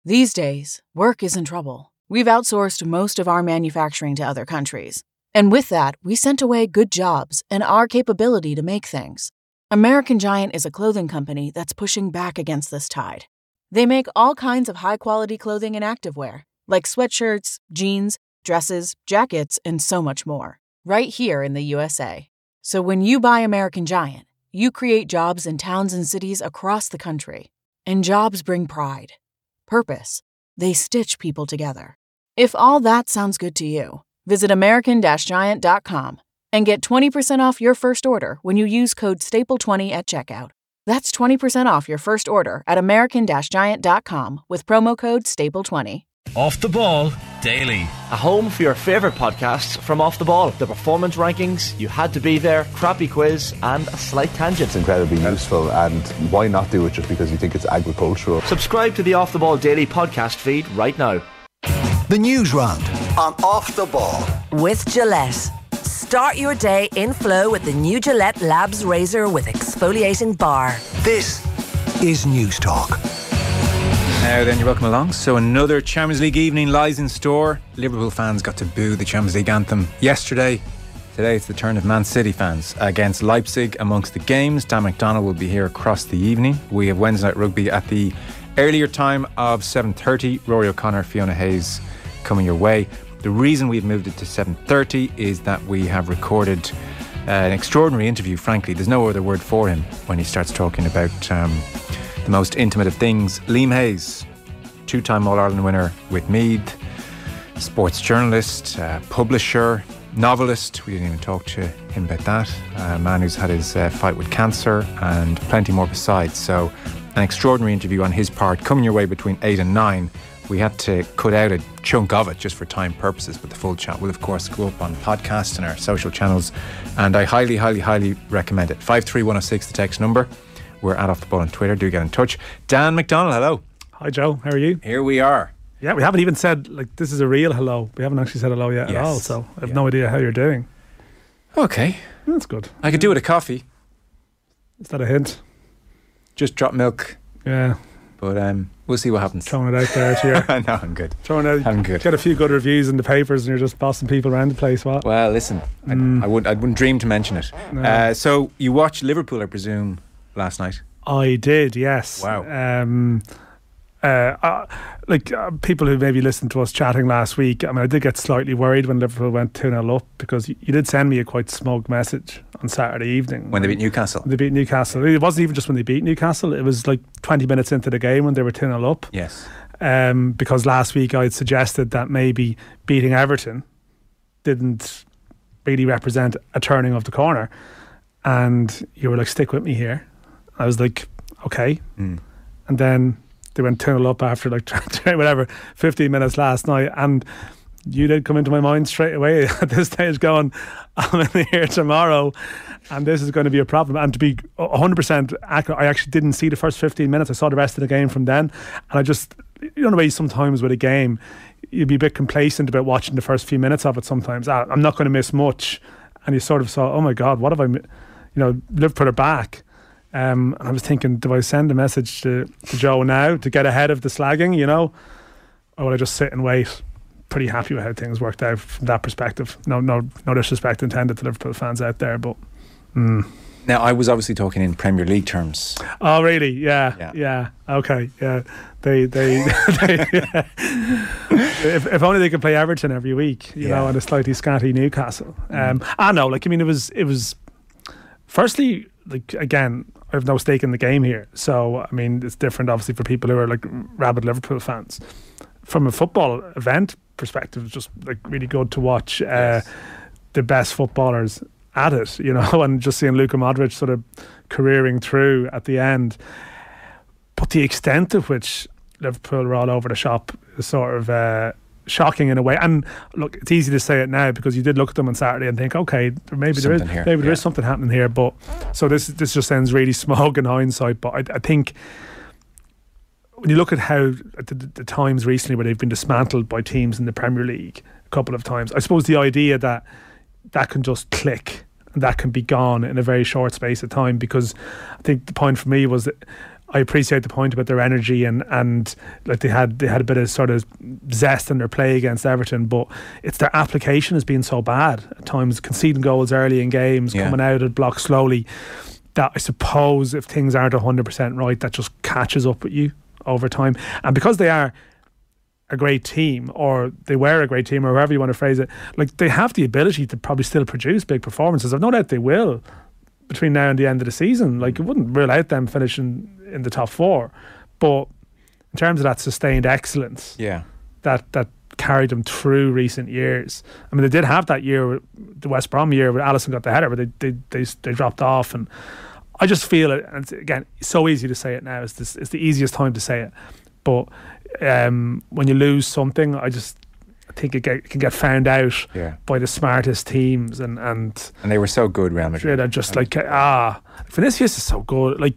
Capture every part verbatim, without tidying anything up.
These days, work is in trouble. We've outsourced most of our manufacturing to other countries. And with that, we sent away good jobs and our capability to make things. American Giant is a clothing company that's pushing back against this tide. They make all kinds of high-quality clothing and activewear, like sweatshirts, jeans, dresses, jackets, and so much more, right here in the U S A. So when you buy American Giant, you create jobs in towns and cities across the country. And jobs bring pride, purpose. They stitch people together. If all that sounds good to you, visit American Giant dot com and get twenty percent off your first order when you use code staple twenty at checkout. That's twenty percent off your first order at American Giant dot com with promo code staple twenty. Off the Ball Daily. A home for your favourite podcasts from Off the Ball. The performance rankings, You Had to Be There, Crappy Quiz and A Slight Tangent. It's incredibly useful, and why not do it just because you think it's agricultural? Subscribe to the Off the Ball Daily podcast feed right now. The News Round on Off the Ball. With Gillette. Start your day in flow with the new Gillette Labs Razor with exfoliating bar. This is News Talk. Now then, you're welcome along. So another Champions League evening lies in store. Liverpool fans got to boo the Champions League anthem yesterday. Today it's the turn of Man City fans against Leipzig amongst the games. Dan McDonnell will be here across the evening. We have Wednesday Night Rugby at the earlier time of seven thirty. Rory O'Connor, Fiona Hayes coming your way. The reason we've moved it to seven thirty is that we have recorded uh, an extraordinary interview, frankly. There's no other word for him when he starts talking about um, the most intimate of things. Liam Hayes, two-time All-Ireland winner with Meath, sports journalist, uh, publisher, novelist. We didn't even talk to him about that. A man who's had his uh, fight with cancer and plenty more besides. So an extraordinary interview on his part coming your way between eight and nine. We had to cut out a chunk of it just for time purposes, but the full chat will of course go up on podcast and our social channels, and I highly highly highly recommend it. five three one oh six the text number. We're at Off the Ball on Twitter. Do get in touch. Dan McDonnell, hello. Hi Joe, how are you? Here we are. Yeah, we haven't even said, like, this is a real hello. We haven't actually said hello yet yes. at all, so I have yeah. no idea how you're doing. Okay. That's good. I could do with a coffee. Is that a hint? Just drop milk. Yeah. But um, we'll see what happens. Throwing it out there to you. No, I'm good. Throwing it out. I'm good. Get a few good reviews in the papers and you're just bossing people around the place. What? Well, listen, mm. I, I, would, I wouldn't dream to mention it. No. Uh, so you watched Liverpool, I presume, last night? I did, yes. Wow. Um, uh, uh, like uh, people who maybe listened to us chatting last week, I mean, I did get slightly worried when Liverpool went two nil up, because you, you did send me a quite smug message on Saturday evening. When they beat Newcastle? They beat Newcastle. It wasn't even just when they beat Newcastle, it was like twenty minutes into the game when they were two nil up. Yes. Um, because last week I had suggested that maybe beating Everton didn't really represent a turning of the corner. And you were like, stick with me here. I was like, okay. Mm. And then they went two nil up after like whatever fifteen minutes last night, and you did come into my mind straight away at this stage going, I'm in here tomorrow and this is going to be a problem. And to be one hundred percent accurate, I actually didn't see the first fifteen minutes. I saw the rest of the game from then, and I just, you know the way sometimes with a game you'd be a bit complacent about watching the first few minutes of it sometimes. ah, I'm not going to miss much, and you sort of saw, oh my god, what have I, you know, Liverpool are back. Um, and I was thinking, do I send a message to, to Joe now to get ahead of the slagging, you know, or will I just sit and wait? Pretty happy with how things worked out from that perspective. No, no, no disrespect intended to Liverpool fans out there, but. Mm. Now, I was obviously talking in Premier League terms. Oh, really? Yeah, yeah. yeah. Okay, yeah. They, they, they yeah. if, if only they could play Everton every week, you yeah. know, and a slightly scatty Newcastle. Um, mm. I know, like, I mean, it was, it was. Firstly, like, again, I have no stake in the game here, so I mean, it's different, obviously, for people who are like rabid Liverpool fans. From a football event perspective, it's just like really good to watch uh, yes. the best footballers at it, you know, and just seeing Luka Modric sort of careering through at the end. But the extent to which Liverpool were all over the shop is sort of uh, shocking in a way. And look, it's easy to say it now because you did look at them on Saturday and think, okay, maybe there is here. maybe there yeah. is something happening here. But so this this just sounds really smug in hindsight. But I, I think when you look at how the, the times recently where they've been dismantled by teams in the Premier League a couple of times, I suppose the idea that that can just click and that can be gone in a very short space of time, because I think the point for me was that I appreciate the point about their energy and, and like they had they had a bit of sort of zest in their play against Everton, but it's their application has been so bad at times, conceding goals early in games, yeah. coming out of block slowly, that I suppose if things aren't one hundred percent right, that just catches up with you over time. And because they are a great team, or they were a great team, or however you want to phrase it, like they have the ability to probably still produce big performances. I've no doubt they will between now and the end of the season. Like, it wouldn't rule out them finishing in the top four, but in terms of that sustained excellence, yeah, that that carried them through recent years. I mean, they did have that year, the West Brom year, where Alisson got the header, but they they they, they dropped off. And I just feel it, and it's, again, it's so easy to say it now. It's this, it's the easiest time to say it, but um, when you lose something, I just I think it, get, it can get found out yeah. by the smartest teams, and and and they were so good, Real Madrid. They're just like, ah, Vinicius is so good. Like,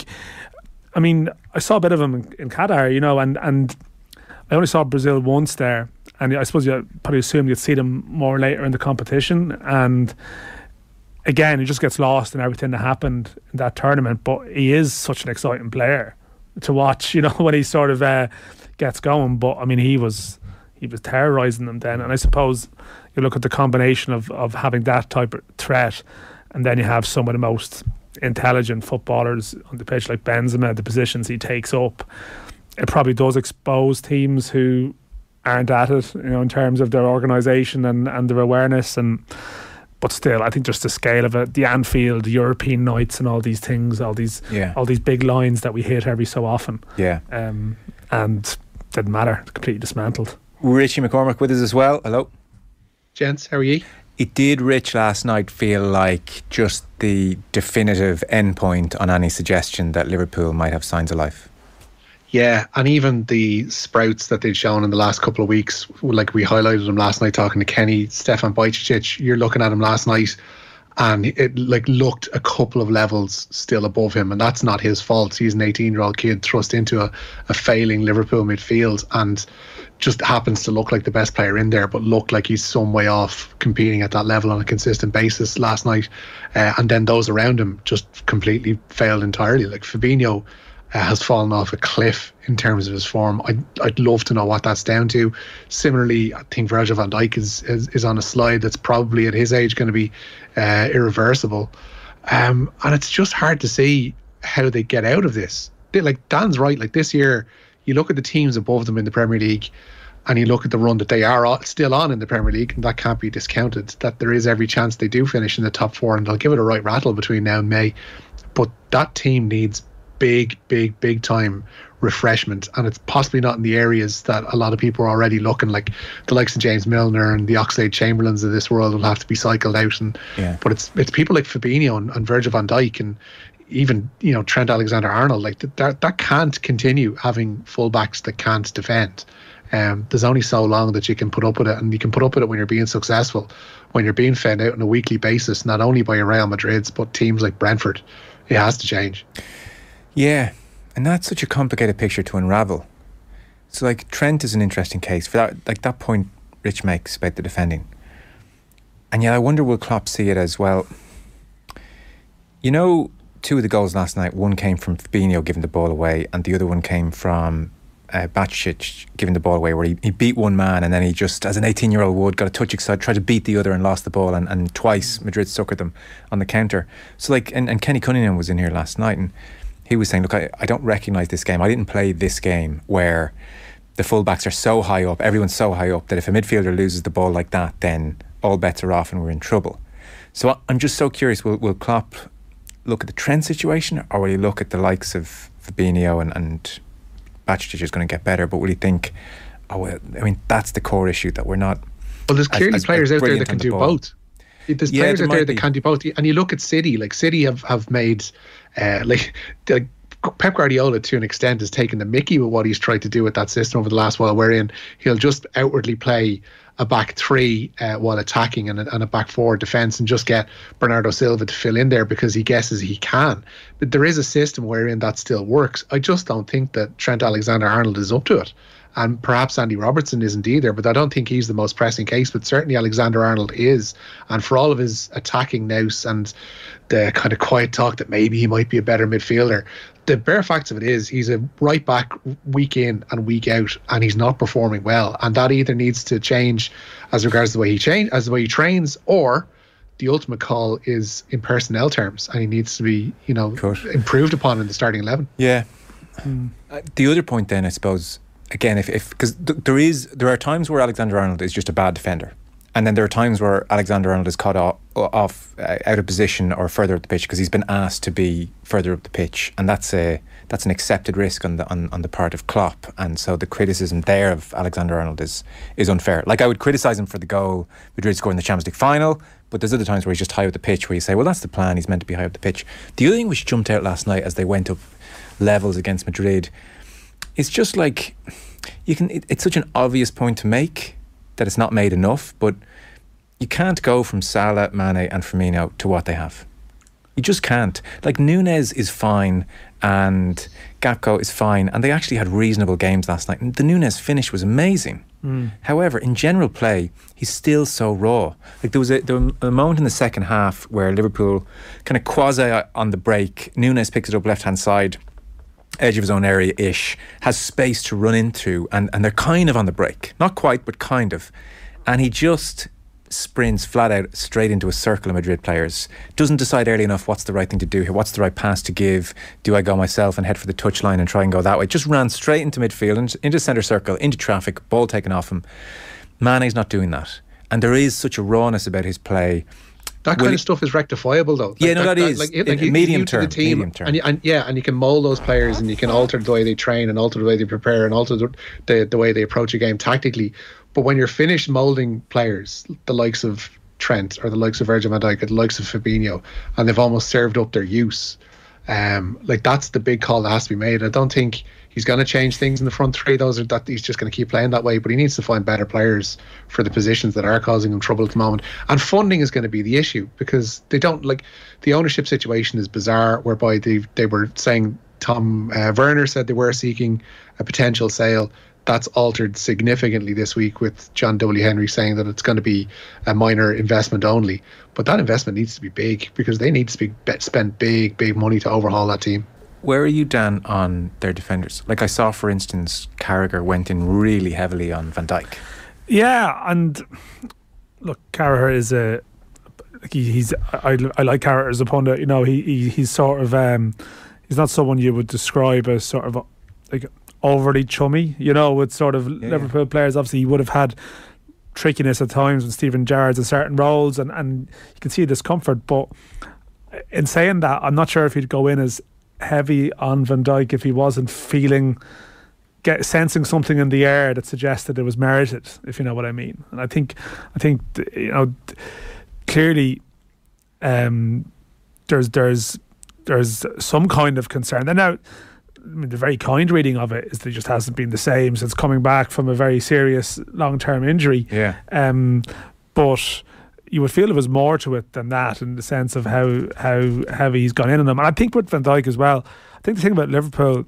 I mean, I saw a bit of him in, in Qatar, you know, and and I only saw Brazil once there, and I suppose you probably assumed you'd see them more later in the competition. And again, he just gets lost in everything that happened in that tournament. But he is such an exciting player to watch, you know, when he sort of uh, gets going. But I mean, he was he was terrorising them then. And I suppose you look at the combination of of having that type of threat, and then you have some of the most intelligent footballers on the pitch, like Benzema, the positions he takes up. It probably does expose teams who aren't at it, you know, in terms of their organisation and, and their awareness. And but still, I think just the scale of it, the Anfield, the European nights, and all these things, all these yeah. all these big lines that we hit every so often. Yeah, um, and didn't matter, completely dismantled. Richie McCormick with us as well. Hello, gents. How are you? It did, Rich, last night feel like just the definitive endpoint on any suggestion that Liverpool might have signs of life. Yeah, and even the sprouts that they'd shown in the last couple of weeks, like we highlighted them last night talking to Kenny, Stefan Bajcetic, you're looking at him last night and it like looked a couple of levels still above him, and that's not his fault. He's an eighteen-year-old kid thrust into a, a failing Liverpool midfield and just happens to look like the best player in there, but looked like he's some way off competing at that level on a consistent basis last night. Uh, and then those around him just completely failed entirely. Like Fabinho uh, has fallen off a cliff in terms of his form. I'd, I'd love to know what that's down to. Similarly, I think Virgil van Dijk is, is, is on a slide that's probably at his age going to be uh, irreversible. Um, and it's just hard to see how they get out of this. They, like Dan's right, like this year, you look at the teams above them in the Premier League and you look at the run that they are still on in the Premier League, and that can't be discounted, that there is every chance they do finish in the top four, and they'll give it a right rattle between now and May. But that team needs big, big, big time refreshment, and it's possibly not in the areas that a lot of people are already looking, like the likes of James Milner and the Oxlade-Chamberlains of this world will have to be cycled out. And yeah. But it's it's people like Fabinho and, and Virgil van Dijk and even, you know, Trent Alexander-Arnold, like that, that can't continue having fullbacks that can't defend. Um, there's only so long that you can put up with it, and you can put up with it when you're being successful, when you're being fed out on a weekly basis, not only by your Real Madrids but teams like Brentford. It has to change. Yeah, and that's such a complicated picture to unravel. So like Trent is an interesting case for that, like that point Rich makes about the defending, and yet I wonder will Klopp see it as well. You know, two of the goals last night, one came from Fabinho giving the ball away, and the other one came from uh, Bajcetic giving the ball away, where he, he beat one man and then he just, as an eighteen-year-old would, got a touch excited, tried to beat the other and lost the ball, and, and twice Madrid suckered them on the counter. So like, and, and Kenny Cunningham was in here last night, and he was saying, look, I, I don't recognise this game. I didn't play this game where the fullbacks are so high up, everyone's so high up, that if a midfielder loses the ball like that, then all bets are off and we're in trouble. So I'm just so curious, will, will Klopp look at the Trent situation, or will he look at the likes of Fabinho and, and Bajcetic is going to get better, but will he think, oh, well, I mean, that's the core issue, that we're not... Well, there's clearly as, as, players as out there that can the do ball. both. There's yeah, players there out there be. that can do both. And you look at City, like City have, have made, uh, like, like Pep Guardiola to an extent has taken the mickey with what he's tried to do with that system over the last while, wherein he'll just outwardly play a back three uh, while attacking and a, and a back four defence, and just get Bernardo Silva to fill in there because he guesses he can. But there is a system wherein that still works. I just don't think that Trent Alexander-Arnold is up to it. And perhaps Andy Robertson isn't either, but I don't think he's the most pressing case. But certainly Alexander-Arnold is. And for all of his attacking nous and the kind of quiet talk that maybe he might be a better midfielder, the bare facts of it is he's a right back week in and week out, and he's not performing well, and that either needs to change as regards the way he change as the way he trains, or the ultimate call is in personnel terms, and he needs to be, you know, Cut. improved upon in the starting eleven. Yeah. Hmm. Uh, the other point then, I suppose, again, if if because th- there is there are times where Alexander Arnold is just a bad defender. And then there are times where Alexander Arnold is caught off, off uh, out of position or further up the pitch because he's been asked to be further up the pitch, and that's a that's an accepted risk on the on, on the part of Klopp. And so the criticism there of Alexander Arnold is is unfair. Like, I would criticise him for the goal Madrid scored in the Champions League final, but there's other times where he's just high up the pitch where you say, well, that's the plan. He's meant to be high up the pitch. The other thing which jumped out last night as they went up levels against Madrid, it's just like you can. It, it's such an obvious point to make that it's not made enough, but you can't go from Salah, Mane and Firmino to what they have. You just can't. Like, Núñez is fine and Gakpo is fine, and they actually had reasonable games last night. And the Núñez finish was amazing. Mm. However, in general play, he's still so raw. Like, there was a, there was a moment in the second half where Liverpool kind of quasi on the break, Núñez picks it up left hand side, edge of his own area-ish, has space to run into, and, and they're kind of on the break. Not quite, but kind of. And he just sprints flat out straight into a circle of Madrid players. Doesn't decide early enough what's the right thing to do here, what's the right pass to give. Do I go myself and head for the touchline and try and go that way? Just ran straight into midfield, into, into centre circle, into traffic, ball taken off him. Mane's not doing that. And there is such a rawness about his play. That kind Will of stuff is rectifiable, though. Like, yeah, no, that, that is like, in, like, in medium, to term, the team, medium term. And, you, and yeah, and you can mould those players, and you can alter the way they train, and alter the way they prepare, and alter the the, the way they approach a game tactically. But when you're finished moulding players, the likes of Trent or the likes of Virgil van Dijk or the likes of Fabinho, and they've almost served up their use, um, like that's the big call that has to be made. I don't think he's going to change things in the front three. Those are that he's just going to keep playing that way, but he needs to find better players for the positions that are causing him trouble at the moment. And funding is going to be the issue, because they don't, like, the ownership situation is bizarre, whereby they they were saying, Tom uh, Werner said they were seeking a potential sale. That's altered significantly this week with John W. Henry saying that it's going to be a minor investment only. But that investment needs to be big, because they need to be, spend big, big money to overhaul that team. Where are you, Dan, on their defenders? Like, I saw, for instance, Carragher went in really heavily on Van Dijk. Yeah, and look, Carragher is a he, he's I, I like Carragher as a pundit. You know, he, he he's sort of um, he's not someone you would describe as sort of like overly chummy. You know, with sort of yeah, Liverpool yeah. players. Obviously, he would have had trickiness at times when Steven Gerrard's in certain roles, and and you can see discomfort. But in saying that, I'm not sure if he'd go in as heavy on Van Dijk if he wasn't feeling, get sensing something in the air that suggested it was merited, if you know what I mean. And I think, I think you know, clearly, um, there's there's there's some kind of concern. And now, I mean, the very kind reading of it is that it just hasn't been the same since coming back from a very serious long-term injury. Yeah. Um, but you would feel there was more to it than that, in the sense of how how heavy he's gone in on them. And I think with Van Dijk as well, I think the thing about Liverpool,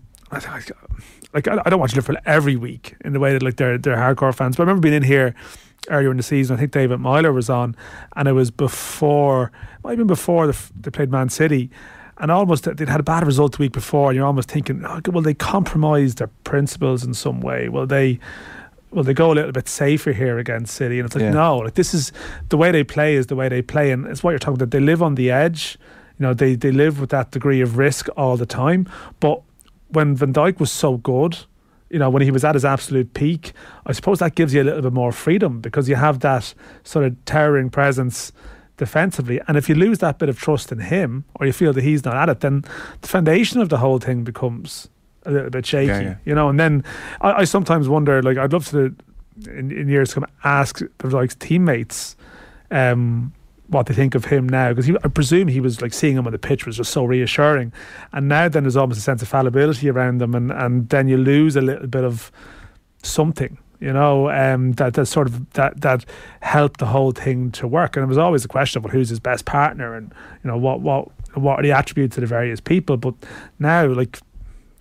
like I don't watch Liverpool every week in the way that like they're they're hardcore fans. But I remember being in here earlier in the season. I think David Myler was on, and it was before, it might have been before the, they played Man City, and almost they'd had a bad result the week before, and you're almost thinking, oh, will they compromise their principles in some way? Will they? Will they go a little bit safer here against City? And it's like, yeah. no, like this is the way they play is the way they play, and it's what you're talking about. They live on the edge, you know. They they live with that degree of risk all the time. But when Van Dijk was so good, you know, when he was at his absolute peak, I suppose that gives you a little bit more freedom, because you have that sort of towering presence defensively. And if you lose that bit of trust in him, or you feel that he's not at it, then the foundation of the whole thing becomes a little bit shaky, yeah, yeah. you know. And then I, I sometimes wonder, like, I'd love to in, in years to come ask their like teammates um, what they think of him now, because I presume he was like seeing him on the pitch was just so reassuring, and now then there's almost a sense of fallibility around them, and, and then you lose a little bit of something, you know, um, that that sort of that that helped the whole thing to work. And it was always a question of, well, who's his best partner, and you know what what what are the attributes of the various people. But now, like, you know,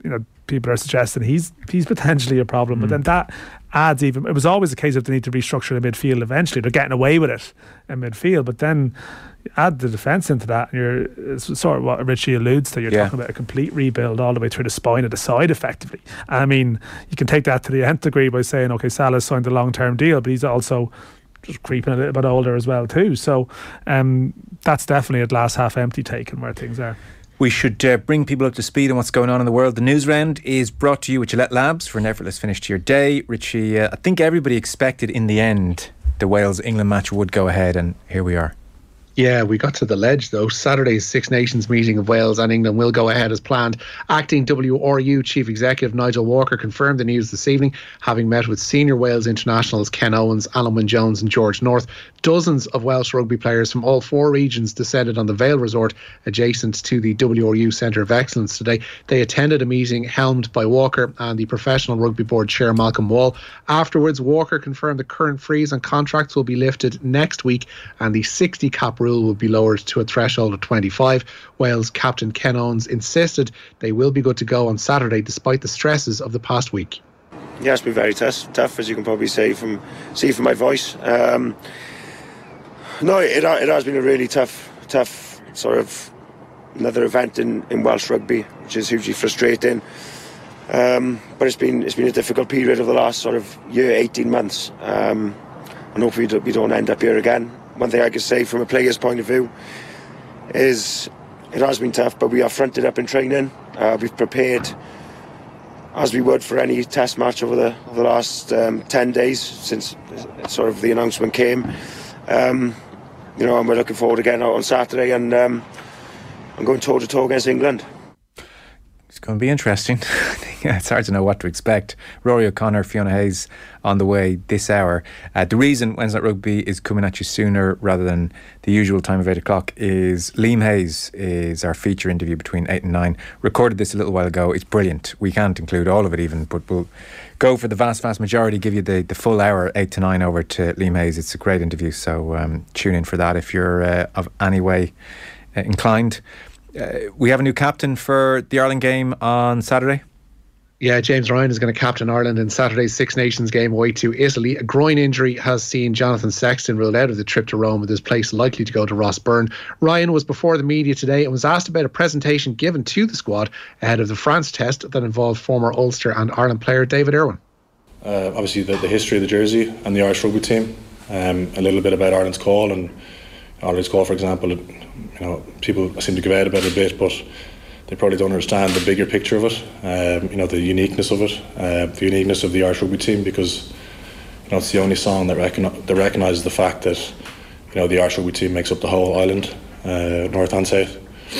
people are suggesting he's he's potentially a problem. Mm. But then that adds even. It was always a case of they need to restructure the midfield eventually. They're getting away with it in midfield, but then add the defence into that, and you're it's sort of what Richie alludes to. You're yeah. talking about a complete rebuild all the way through the spine of the side, effectively. I mean, you can take that to the nth degree by saying, okay, Salah's signed a long-term deal, but he's also just creeping a little bit older as well too. So um, that's definitely a glass half empty take on where things are. We should uh, bring people up to speed on what's going on in the world. The news round is brought to you with Gillette Labs for an effortless finish to your day. Richie, uh, I think everybody expected in the end the Wales-England match would go ahead, and here we are. Yeah, we got to the ledge though. Saturday's Six Nations meeting of Wales and England will go ahead as planned. Acting W R U Chief Executive Nigel Walker confirmed the news this evening, having met with senior Wales internationals Ken Owens, Alan Wynne-Jones and George North. Dozens of Welsh rugby players from all four regions descended on the Vale Resort adjacent to the W R U Centre of Excellence today. They attended a meeting helmed by Walker and the Professional Rugby Board Chair Malcolm Wall. Afterwards, Walker confirmed the current freeze on contracts will be lifted next week and the sixty cap rule will be lowered to a threshold of twenty-five. Wales captain Ken Owens insisted they will be good to go on Saturday despite the stresses of the past week. Yeah, it's been very tough, tough as you can probably say from see from my voice. Um, no, it it has been a really tough, tough sort of another event in, in Welsh rugby, which is hugely frustrating. Um, but it's been it's been a difficult period of the last sort of year, eighteen months, um, and hopefully we don't end up here again. One thing I can say from a player's point of view is it has been tough, but we are fronted up in training. Uh, we've prepared as we would for any test match over the, over the last um, ten days since sort of the announcement came. Um, you know, and we're looking forward to getting out on Saturday and um, I'm going toe to toe against England. It's going to be interesting. It's hard to know what to expect. Rory O'Connor, Fiona Hayes on the way this hour. Uh, the reason Wednesday Night Rugby is coming at you sooner rather than the usual time of eight o'clock is Liam Hayes is our feature interview between eight and nine. Recorded this a little while ago. It's brilliant. We can't include all of it even, but we'll go for the vast, vast majority, give you the, the full hour, eight to nine over to Liam Hayes. It's a great interview, so um, tune in for that if you're uh, of any way uh, inclined. Uh, we have a new captain for the Ireland game on Saturday. Yeah, James Ryan is going to captain Ireland in Saturday's Six Nations game away to Italy. A groin injury has seen Jonathan Sexton ruled out of the trip to Rome, with his place likely to go to Ross Byrne. Ryan was before the media today and was asked about a presentation given to the squad ahead of the France test that involved former Ulster and Ireland player David Irwin. Uh, obviously the, the history of the jersey and the Irish rugby team, um, a little bit about Ireland's call, and Ireland's call, for example, you know, people seem to give out about it a bit, but they probably don't understand the bigger picture of it, um, you know, the uniqueness of it, uh, the uniqueness of the Irish rugby team, because, you know, it's the only song that, recogni- that recognises the fact that, you know, the Irish rugby team makes up the whole island, uh, north and south.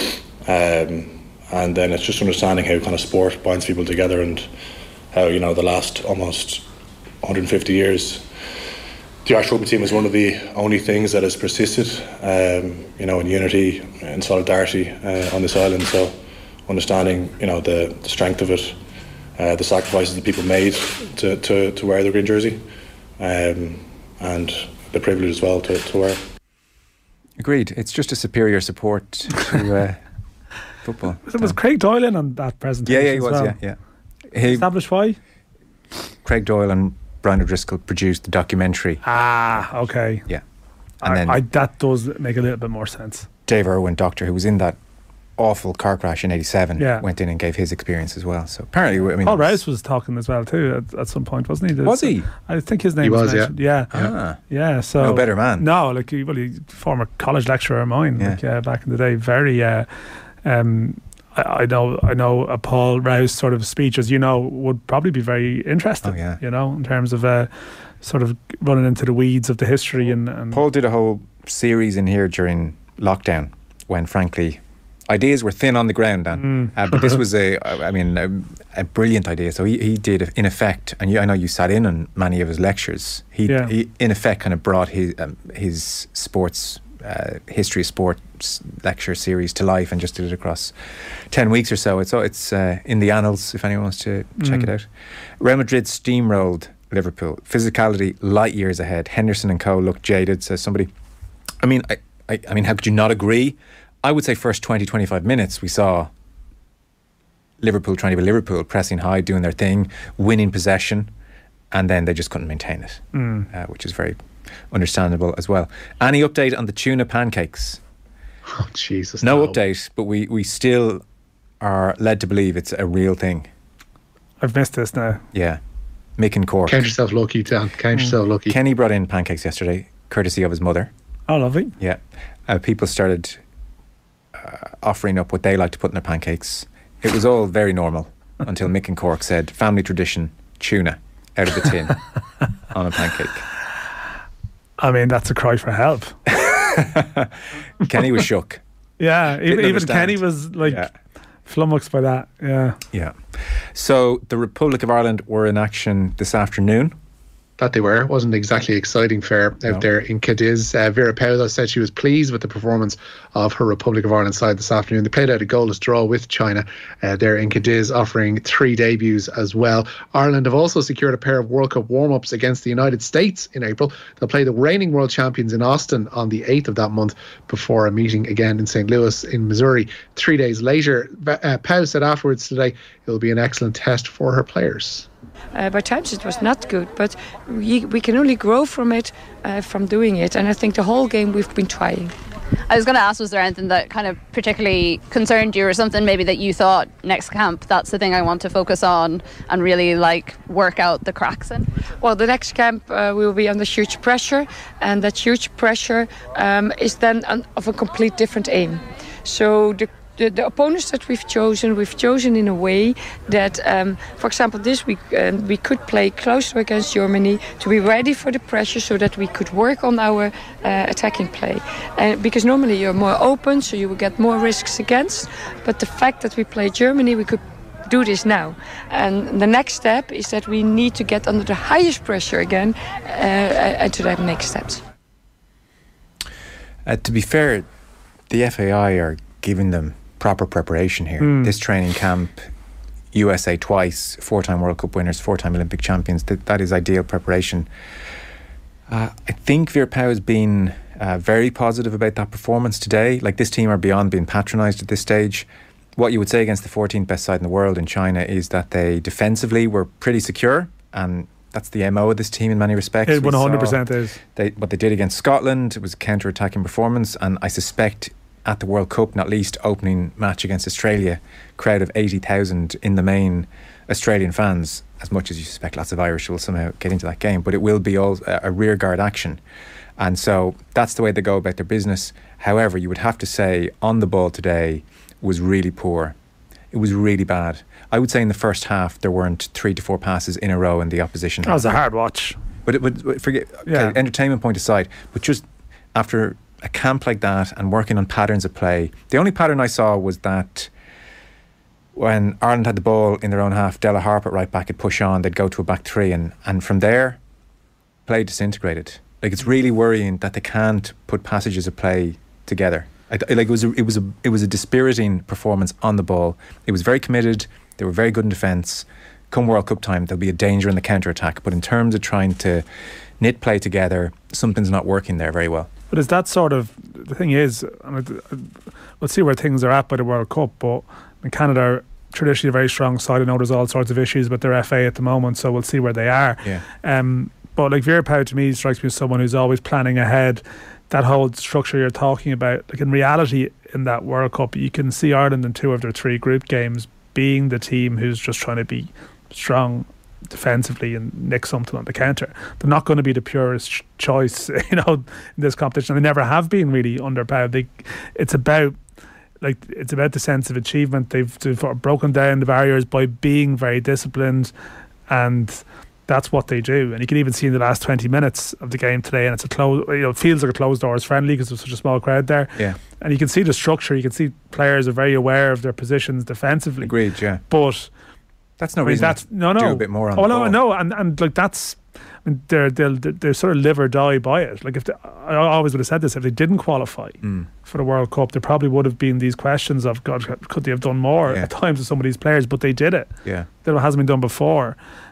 Um, and then it's just understanding how kind of sport binds people together, and how, you know, the last almost one hundred fifty years, the Irish rugby team is one of the only things that has persisted, um, you know, in unity and solidarity uh, on this island. So understanding, you know, the, the strength of it, uh, the sacrifices that people made to, to, to wear the green jersey, um, and the privilege as well to, to wear. Agreed. It's just a superior support to uh, football. It was Craig Doyle in on that presentation. Yeah, yeah, he as was. well. Yeah, yeah. He, Established why? Craig Doyle and Brian O'Driscoll produced the documentary. Ah, okay. Yeah, and I, then I, that does make a little bit more sense. Dave Irwin, doctor, who was in that awful car crash in eighty-seven, yeah. went in and gave his experience as well. So apparently, I mean, Paul Rouse was talking as well too at, at some point, wasn't he? There's, was he? I think his name he was, was mentioned. Yeah, yeah. yeah. yeah so no better man. No, like he, well, he former college lecturer of mine. Yeah. Like, yeah, back in the day, very. Uh, um, I, I know, I know. A Paul Rouse sort of speech, as you know, would probably be very interesting. Oh, yeah. You know, in terms of uh, sort of running into the weeds of the history and, and. Paul did a whole series in here during lockdown, when frankly ideas were thin on the ground, Dan. Mm. Uh, but this was a, I mean, a, a brilliant idea. So he, he did, in effect, and you, I know you sat in on many of his lectures. He, Yeah. he in effect, kind of brought his um, his sports uh, history of sports lecture series to life, and just did it across ten weeks or so. It's it's uh, in the annals if anyone wants to check Mm. it out. Real Madrid steamrolled Liverpool. Physicality light years ahead. Henderson and co looked jaded, says somebody. I mean, I, I, I mean, how could you not agree? I would say first twenty, twenty-five minutes we saw Liverpool trying to be Liverpool, pressing high, doing their thing, winning possession, and then they just couldn't maintain it, Mm. uh, which is very understandable as well. Any update on the tuna pancakes? Oh, Jesus. No, no. update, but we, we still are led to believe it's a real thing. I've missed this now. Yeah. Mick and Cork. Count yourself lucky, Dan. Count yourself lucky. Kenny brought in pancakes yesterday, courtesy of his mother. Oh, lovely. Yeah. Uh, people started uh, offering up what they like to put in their pancakes. It was all very normal until Mick and Cork said, family tradition, tuna out of the tin on a pancake. I mean, that's a cry for help. Kenny was shook. Yeah, Didn't even, even understand. Kenny was like Yeah. flummoxed by that. Yeah. Yeah. So the Republic of Ireland were in action this afternoon. That they were. It wasn't exactly exciting fare out No. there in Cadiz. Uh, Vera Paulo said she was pleased with the performance of her Republic of Ireland side this afternoon. They played out a goalless draw with China uh, there in Cadiz, offering three debuts as well. Ireland have also secured a pair of World Cup warm-ups against the United States in April. They'll play the reigning world champions in Austin on the eighth of that month before a meeting again in Saint Louis in Missouri three days later. Uh, Pau said afterwards today it will be an excellent test for her players. Uh, by times it was not good, but we, we can only grow from it, uh, from doing it. And I think the whole game we've been trying. I was going to ask, was there anything that kind of particularly concerned you, or something maybe that you thought next camp, that's the thing I want to focus on and really like work out the cracks in? Well, the next camp uh, we will be under huge pressure, and that huge pressure um, is then an, of a complete different aim. So the The, the opponents that we've chosen, we've chosen in a way that, um, for example, this week um, we could play closer against Germany to be ready for the pressure so that we could work on our uh, attacking play. And because normally you're more open, so you will get more risks against. But the fact that we play Germany, we could do this now. And the next step is that we need to get under the highest pressure again uh, and to that next steps. Uh, to be fair, the F A I are giving them proper preparation here. Mm. This training camp, U S A twice, four-time World Cup winners, four-time Olympic champions, that, that is ideal preparation. Uh, I think Vera Pauw has been uh, very positive about that performance today. Like, this team are beyond being patronised at this stage. What you would say against the fourteenth best side in the world in China is that they defensively were pretty secure, and that's the M O of this team in many respects. It We one hundred percent saw is. They, what they did against Scotland, it was a counter-attacking performance, and I suspect at the World Cup, not least opening match against Australia, crowd of eighty thousand in the main Australian fans, as much as you suspect lots of Irish will somehow get into that game, but it will be all a, a rear guard action. And so that's the way they go about their business. However, you would have to say on the ball today was really poor. It was really bad. I would say in the first half there weren't three to four passes in a row in the opposition. That was a hard watch. But it would forget okay, Yeah. entertainment point aside, but just after a camp like that and working on patterns of play, the only pattern I saw was that when Ireland had the ball in their own half, Della Harper at right back would push on, they'd go to a back three, and, and from there play disintegrated. Like, it's really worrying that they can't put passages of play together. I, like it was a, it was a it was a dispiriting performance on the ball. It was very committed, they were very good in defence. Come World Cup time, there'll be a danger in the counter attack, but in terms of trying to knit play together, something's not working there very well. But is that sort of, the thing is, and it- we'll see where things are at by the World Cup, but in Canada are traditionally a very strong side. I know there's all sorts of issues with their F A at the moment, so we'll see where they are. Yeah. Um, but like Vera Pauw to me strikes me as someone who's always planning ahead. That whole structure you're talking about, like in reality in that World Cup, you can see Ireland in two of their three group games being the team who's just trying to be strong defensively and nick something on the counter. They're not going to be the purest ch- choice, you know, in this competition. They never have been really under Pauw. They, it's about like it's about the sense of achievement. They've, they've broken down the barriers by being very disciplined, and that's what they do. And you can even see in the last twenty minutes of the game today, and it's a close, you know, it feels like a closed doors friendly because there's such a small crowd there. Yeah. And you can see the structure. You can see players are very aware of their positions defensively. Agreed, yeah. But that's no I mean, reason that's, to no, no. do a bit more on oh, the no, ball. no, and and like that's, I mean, they're they'll they sort of live or die by it. Like if they, I always would have said this, if they didn't qualify Mm. for the World Cup, there probably would have been these questions of God, could they have done more Yeah. at times with some of these players? But they did it. Yeah. That hasn't been done before.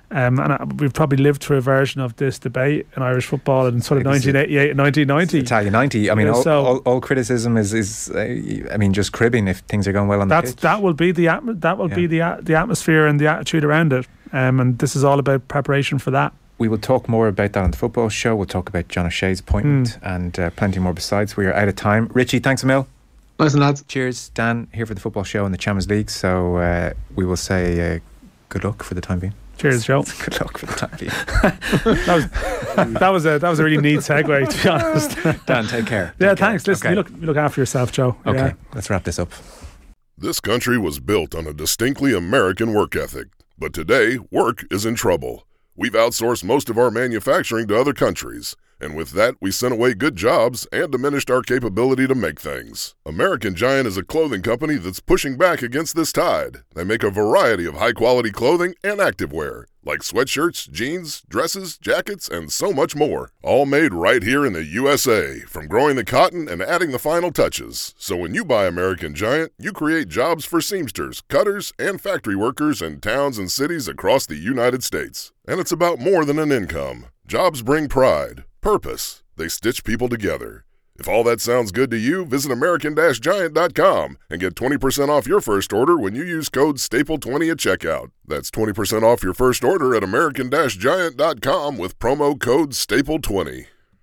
Um, and uh, we've probably lived through a version of this debate in Irish football in sort of nineteen eighty-eight and nineteen ninety. Italian ninety. I mean, Yeah, all, so- all, all criticism is, is uh, I mean, just cribbing if things are going well on That's the pitch. that will be the atm- that will be the a- the atmosphere and the attitude around it. Um, and this is all about preparation for that. We will talk more about that on the football show. We'll talk about John O'Shea's appointment Hmm. and uh, plenty more besides. We are out of time. Richie, thanks a mil. Nice and lads. Cheers. Dan, here for the football show and the Champions League. So uh, we will say uh, good luck for the time being. Cheers, Joe. Good luck for the time being. that was that was a that was a really neat segue, to be honest. Dan, take care. Yeah, Take care. thanks. Listen, Okay. you look you look after yourself, Joe. Okay, Yeah. let's wrap this up. This country was built on a distinctly American work ethic, but today, work is in trouble. We've outsourced most of our manufacturing to other countries, and with that, we sent away good jobs and diminished our capability to make things. American Giant is a clothing company that's pushing back against this tide. They make a variety of high-quality clothing and activewear, like sweatshirts, jeans, dresses, jackets, and so much more. All made right here in the U S A, from growing the cotton and adding the final touches. So when you buy American Giant, you create jobs for seamsters, cutters, and factory workers in towns and cities across the United States. And it's about more than an income. Jobs bring pride, purpose. They stitch people together. If all that sounds good to you, visit American Giant dot com and get twenty percent off your first order when you use code staple twenty at checkout. That's twenty percent off your first order at American Giant dot com with promo code staple twenty.